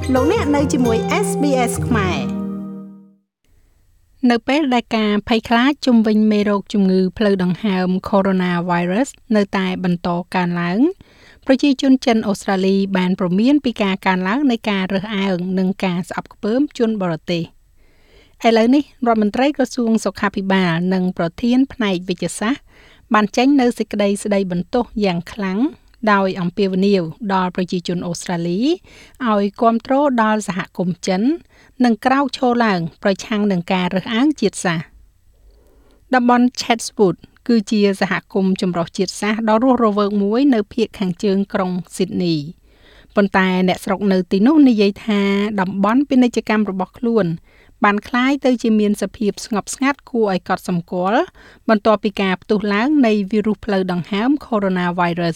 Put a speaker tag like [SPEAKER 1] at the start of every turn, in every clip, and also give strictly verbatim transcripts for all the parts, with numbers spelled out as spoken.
[SPEAKER 1] លោកអ្នកនៅជាមួយ เอส บี เอส ខ្មែរនៅពេលដែលការភ័យខ្លាចជុំវិញមេរោគជំងឺផ្លូវដង្ហើម Coronavirus នៅតែបន្តកើនឡើងប្រជាជនចិនអូស្ត្រាលីបានព្រមានពីការកើនឡើងនៃការរើសអើងនិងការស្អប់ខ្ពើមជនបរទេសឥឡូវនេះរដ្ឋមន្ត្រីក្រសួងសុខាភិបាលនិងប្រធានផ្នែកវិទ្យាសាស្ត្របានចេញនូវសេចក្តីស្តីបន្ទោសយ៉ាងខ្លាំងដោយអំពាវនាវដល់ប្រជាជនអូស្ត្រាលីឲ្យគាំទ្រដល់សហគមន៍ចិននិងក្រោកឈរឡើងប្រឆាំងនឹងការរើសអើងជាតិសាសន៍តំបន់ Chatswood គឺជាសហគមន៍ចម្រុះជាតិសាសន៍ដ៏រស់រវើកមួយនៅភាគខាងជើងក្រុង Sydney ប៉ុន្តែអ្នកស្រុកនៅទីនោះនិយាយថាតំបន់ពាណិជ្ជកម្មរបស់ខ្លួនបានคล้ายទៅជាមានសភាពស្ងប់ស្ងាត់គួរឲ្យកត់សម្គាល់បន្ទាប់ពីការផ្ទុះឡើងនៃវីរុសផ្លូវដង្ហើម Coronavirus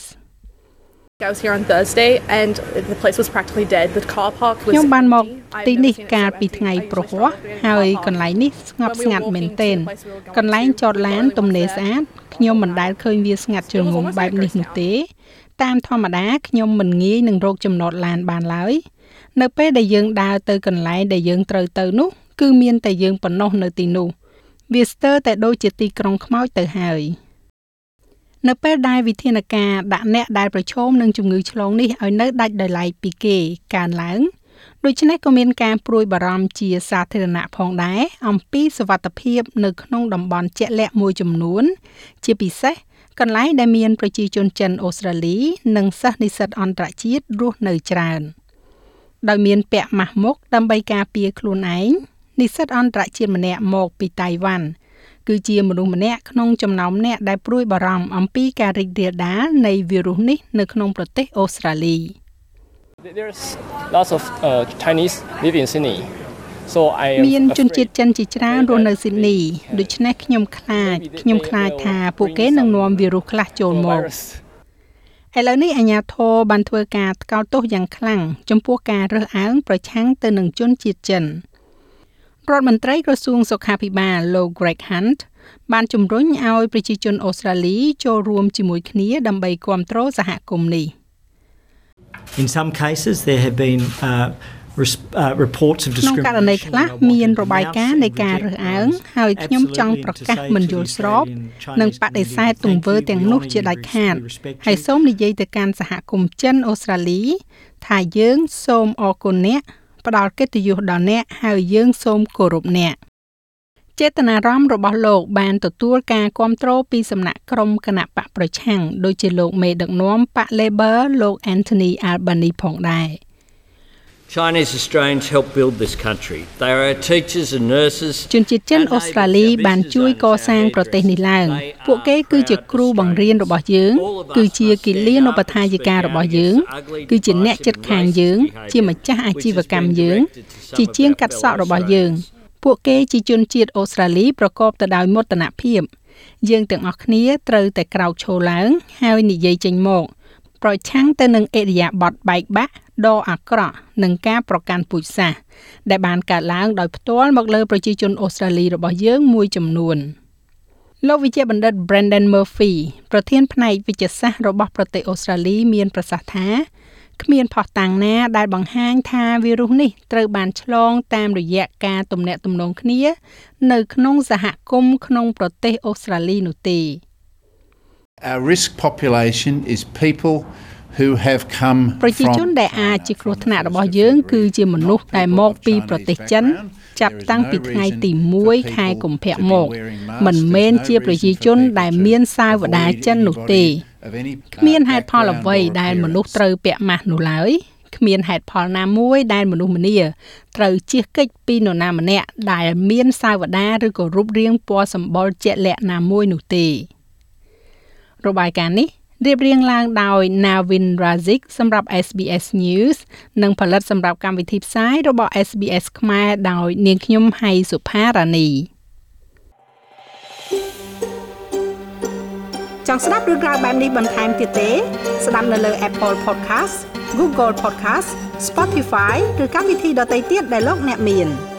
[SPEAKER 2] I was here on Thursday and the place was practically dead. The car park was
[SPEAKER 1] ខ្ញុំបានមកទីនេះកាលពីថ្ងៃព្រហស្បតិ៍ហើយកន្លែងនេះស្ងប់ស្ងាត់មែនទែនកន្លែងចតឡានទំនេរស្អាតខ្ញុំមិនដែលឃើញវាស្ងាត់ជ្រងំបែបនេះនោះទេតាមធម្មតាខ្ញុំមិនងាយនឹងរកចំណតឡានបានឡើយនៅពេលដែលយើងដើរទៅកន្លែងដែលយើងត្រូវទៅនោះគឺមានតែយើងប៉ុណ្ណោះនៅទីនោះវាស្ទើរតែដូចជាទីក្រុងខ្មោចទៅហើយនៅពេលដែលវិធានការដាក់អ្នកដែលប្រឈមនឹងជំងឺឆ្លងនេះឲ្យនៅដាច់ដោយឡែកពីគេកើនឡើងដូច្នេះក៏មានការព្រួយបារម្ភជាសាធារណៈផងដែរអំពីសុវត្ថិភាពនៅក្នុងតំបន់ជាក់លាក់មួយចំនួនជាពិសេសកន្លែងដែលមានប្រជាជនចិនអូស្ត្រាលីនិងសិស្សនិស្សិតអន្តរជាតិរស់នៅច្រើនដោយមានពាក់ម៉ាស់មុខដើម្បីការពារខ្លួនឯងនិស្សិតអន្តរជាតិម្នាក់មកពីតៃវ៉ាន់គឺជាមនុស្សម្នាក់ក្នុងចំណោមអ្នកដែលព្រួយបារម្ភអំពីការរីករាលដាលនៃវីរុសនេះនៅក្នុងប្រទេសអូស្ត្រាលី
[SPEAKER 3] There's lots of uh, Chinese live in Sydney. So I
[SPEAKER 1] មានជនជាតិចិនជាច្រើនរស់នៅស៊ីដនីដូច្នេះខ្ញុំខ្លាចខ្ញុំខ្លាចថាពួកគេនឹងនាំវីរុសខ្លះចូលមកឥឡូវនេះអាជ្ញាធរបានធ្វើការថ្កោលទោសយ៉ាងខ្លាំងចំពោះការរើសអើងប្រឆាំងទៅនឹងជនជាតិចិនរដ្ឋមន្ត្រីក្រសួងសុខាភិបាលលោក Greg Hunt បានជំរុញឲ្យប្រជាជនអូស្ត្រាលីចូលរួមជាមួយគ្នាដើម្បីគាំទ្រសហគមន៍នេះ
[SPEAKER 4] In some cases there have been uh, uh, reports of discrimination
[SPEAKER 1] ក្នុងករណីខ្លះមានរបាយការណ៍នៃការរើសអើងហើយខ្ញុំចង់ប្រកាសមិនយល់ស្របនិងបដិសេធទង្វើទាំងនោះជាដាច់ខាតហើយសូមនិយាយទៅកាន់សហគមន៍ចិនអូស្ត្រាលីថាយើងសូមអរគុណអ្នកផ្ដល់កិត្តិយសដល់អ្នកហើយយើងសូមគោរពអ្នកចេតនារម្យរបស់លោកបានទទួលការគាំទ្រពីសំណាក់ក្រុមគណៈបកប្រឆាំងដូចជាលោកមេដឹកនាំបក Labor លោក Anthony Albanese ផងដែរ
[SPEAKER 5] Chinese Australians helped build this country. They are our teachers and nurses.
[SPEAKER 1] ជនជាតិចិនអូស្ត្រាលីបានជួយកសាងប្រទេសនេះឡើងពួកគេគឺជាគ្រូបង្រៀនរបស់យើងគឺជាគិលានុបដ្ឋាយិការបស់យើងគឺជាអ្នកជិតខាងយើងជាម្ចាស់អាជីវកម្មយើងជាជាងកាត់សក់របស់យើងពួកគេជាជនជាតិអូស្ត្រាលីប្រកបទៅដោយមោទនភាពយើងទាំងអស់គ្នាត្រូវតែក្រោកឈរឡើងហើយនិយាយចេញមកប្រឆាំងទៅនឹងអិរិយាបថបែកបាក់ដ៏អាក្រក់និងការប្រកាន់ពូជសាសន៍ដែលបានកើតឡើងដោយផ្ទាល់មកលើប្រជាជនអូស្ត្រាលីរបស់យើងមួយចំនួនលោកវិជ្ជបណ្ឌិត Brendan Murphy ប្រធានផ្នែកវិទ្យាសាស្ត្ររបស់ប្រទេសអូស្ត្រាលីមានប្រសាសន៍ថាគ្មានភស្តុតាងណាដែលបង្ហាញថាវីរុសនេះត្រូវបានឆ្លងតាមរយៈការទំនាក់ទំនងគ្នានៅក្នុងសហគមន៍ក្នុងប្រទេសអូស្ត្រាលីនោះទេ
[SPEAKER 6] Our risk population is people who have come from
[SPEAKER 1] ប្រជាជនដែលអាចជាគ្រោះថ្នាក់របស់យើងគឺជាមនុស្សដែលមកពីប្រទេសចិនចាប់តាំងពីថ្ងៃទីមួយខែកុម្ភៈមកមិនមែនជាប្រជាជនដែលមានសាវតាចិននោះទេគ្មានហេតុផលអ្វីដែលមនុស្សត្រូវពាក់ម៉ាស់នោះឡើយគ្មានហេតុផលណាមួយដែលមនុស្សម្នាត្រូវជៀសគេចពីនរណាម្នាក់ដែលមានសាវតាឬក៏រូបរាងពណ៌សម្បុរជាក់លាក់ណាមួយនោះទេរបាយការណ៍នេះរៀបរៀងឡើងដោយ Navin Razik សម្រាប់ เอส บี เอส News និងផលិតសម្រាប់កម្មវិធីផ្សាយរបស់ เอส บี เอส ខ្មែរដោយនាងខ្ញុំហៃសុផារ៉ានីចង់ស្ដាប់រឿងរ៉ាវបែបនេះបន្ថែមទៀតទេស្ដាប់នៅលើ Apple Podcast Google Podcast Spotify ឬកម្មវិធីដទៃទៀតដែលលោកអ្នកមាន